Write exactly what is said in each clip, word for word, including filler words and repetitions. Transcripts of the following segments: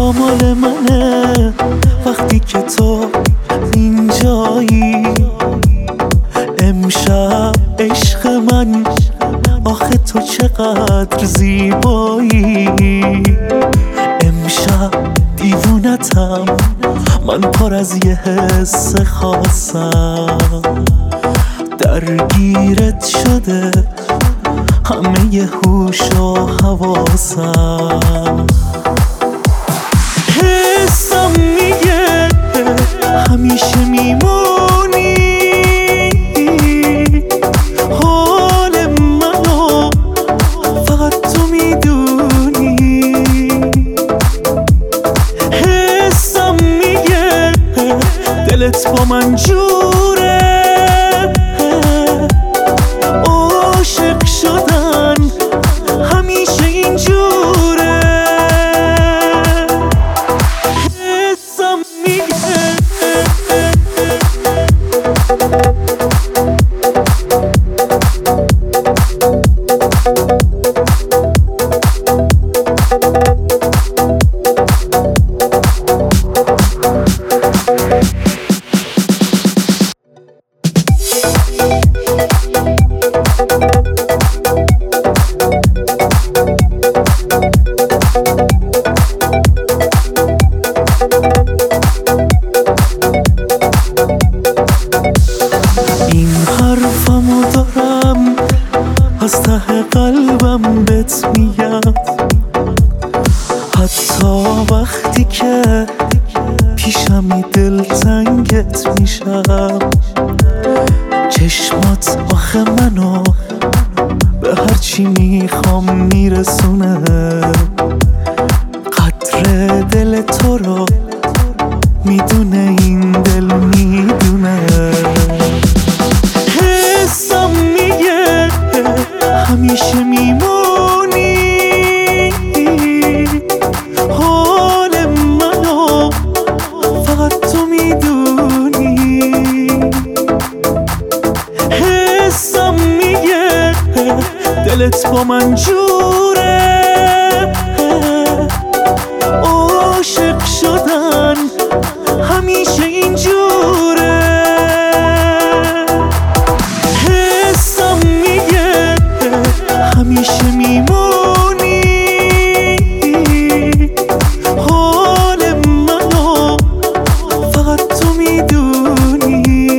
حرفا مال منه وقتی که تو اینجایی. امشب عشق من آخه تو چقدر زیبایی. امشب دیوونتم من پر از یه حس خاصم، درگیرت شده همه ی هوش و حواسم. حسم میگه همیشه میمونی، حال منو فقط تو میدونی. حسم میگه دلت با من جوره، عاشق شدن همیشه اینجوره. حسم میگه این حرفمو دارم از ته قلبم بهت میگم، حتی وقتی که پیشمی دلتنگت میشم. چشمات آخه منو به هرچی میخوام میرسونه، قدر دل تو رو میدونه این دل میدونه. حسم میگه همیشه میمونی، حال منو فقط تو میدونی. حسم میگه دلت با من جوره، عاشق شدن همیشه اینجوره. حسم میگه همیشه میمونی، حال منو فقط تو میدونی.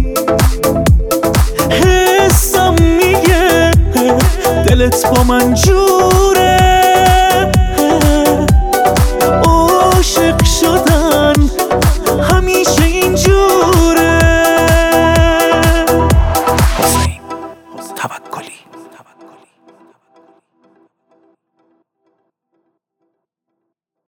حسم میگه دلت با من جوره،